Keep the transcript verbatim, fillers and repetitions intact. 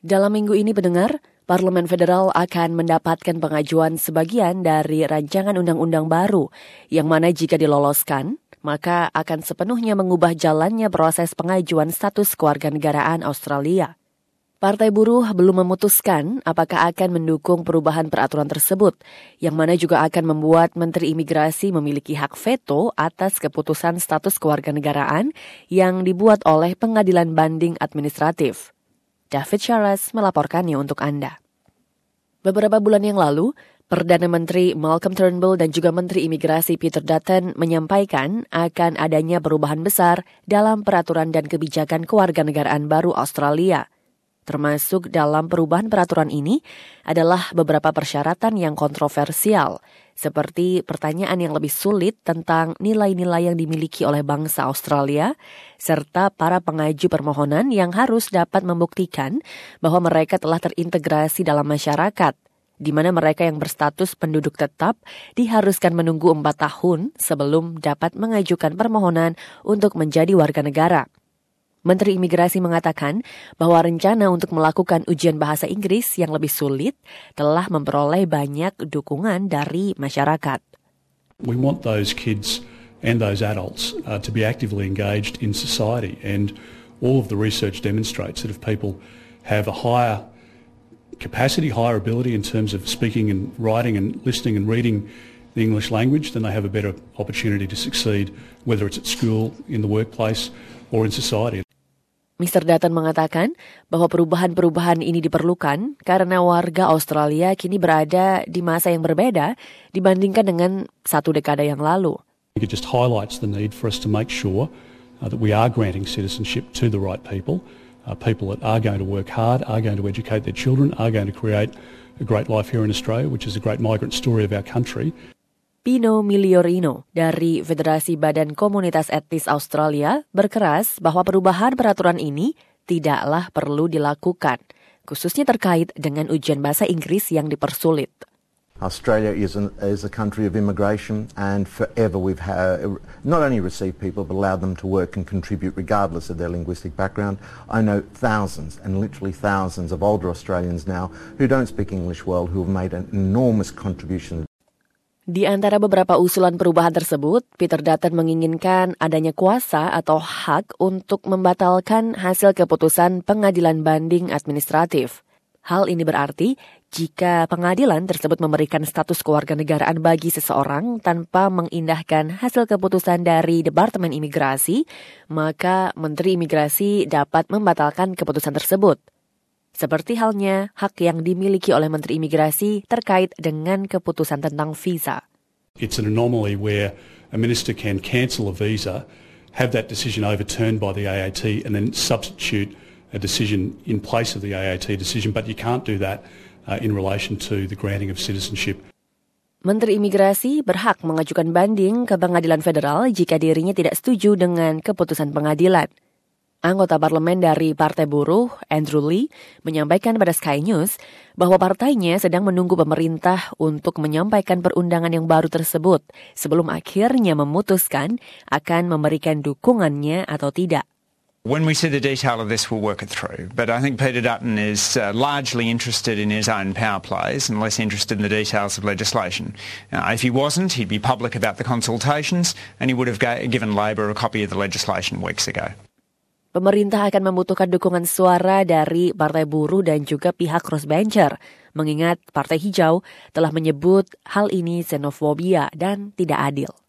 Dalam minggu ini pendengar, Parlemen Federal akan mendapatkan pengajuan sebagian dari rancangan undang-undang baru yang mana jika diloloskan, maka akan sepenuhnya mengubah jalannya proses pengajuan status kewarganegaraan Australia. Partai Buruh belum memutuskan apakah akan mendukung perubahan peraturan tersebut, yang mana juga akan membuat Menteri Imigrasi memiliki hak veto atas keputusan status kewarganegaraan yang dibuat oleh Pengadilan Banding Administratif. David Charles melaporkannya untuk Anda. Beberapa bulan yang lalu, Perdana Menteri Malcolm Turnbull dan juga Menteri Imigrasi Peter Dutton menyampaikan akan adanya perubahan besar dalam peraturan dan kebijakan kewarganegaraan baru Australia. Termasuk dalam perubahan peraturan ini adalah beberapa persyaratan yang kontroversial, seperti pertanyaan yang lebih sulit tentang nilai-nilai yang dimiliki oleh bangsa Australia, serta para pengaju permohonan yang harus dapat membuktikan bahwa mereka telah terintegrasi dalam masyarakat, di mana mereka yang berstatus penduduk tetap diharuskan menunggu empat tahun sebelum dapat mengajukan permohonan untuk menjadi warga negara. Menteri Imigrasi mengatakan bahwa rencana untuk melakukan ujian bahasa Inggris yang lebih sulit telah memperoleh banyak dukungan dari masyarakat. We want those kids and those adults uh, to be actively engaged in society, and all of the research demonstrates that if people have a higher capacity, higher ability in terms of speaking and writing and listening and reading the English language, then they have a better opportunity to succeed, whether it's at school, in the workplace or in society. Mister Dutton mengatakan bahwa perubahan-perubahan ini diperlukan karena warga Australia kini berada di masa yang berbeda dibandingkan dengan satu dekade yang lalu. It just highlights the need for us to make sure uh, that we are granting citizenship to the right people, uh, people that are going to work hard, are going to educate their children, are going to create a great life here in Australia, which is a great migrant story of our country. Pino Miliorino dari Federasi Badan Komunitas Etnis Australia berkeras bahwa perubahan peraturan ini tidaklah perlu dilakukan, khususnya terkait dengan ujian bahasa Inggris yang dipersulit. Australia is, an, is a country of immigration, and forever we've ha- not only received people but allowed them to work and contribute regardless of their linguistic background. I know thousands and literally thousands of older Australians now who don't speak English well who have made an enormous contribution. Di antara beberapa usulan perubahan tersebut, Peter Dutton menginginkan adanya kuasa atau hak untuk membatalkan hasil keputusan Pengadilan Banding Administratif. Hal ini berarti jika pengadilan tersebut memberikan status kewarganegaraan bagi seseorang tanpa mengindahkan hasil keputusan dari Departemen Imigrasi, maka Menteri Imigrasi dapat membatalkan keputusan tersebut. Seperti halnya hak yang dimiliki oleh Menteri Imigrasi terkait dengan keputusan tentang visa. It's an anomaly where a minister can cancel a visa, have that decision overturned by the A A T and then substitute a decision in place of the A A T decision, but you can't do that uh, in relation to the granting of citizenship. Menteri Imigrasi berhak mengajukan banding ke Pengadilan Federal jika dirinya tidak setuju dengan keputusan pengadilan. Anggota parlemen dari Partai Buruh, Andrew Lee, menyampaikan pada Sky News bahwa partainya sedang menunggu pemerintah untuk menyampaikan perundangan yang baru tersebut sebelum akhirnya memutuskan akan memberikan dukungannya atau tidak. When we see the detail of this, we'll work it through. But I think Peter Dutton is uh, largely interested in his own power plays and less interested in the details of legislation. Uh, if he wasn't, he'd be public about the consultations and he would have ga- given Labor a copy of the legislation weeks ago. Pemerintah akan membutuhkan dukungan suara dari Partai Buruh dan juga pihak crossbencher, mengingat Partai Hijau telah menyebut hal ini xenofobia dan tidak adil.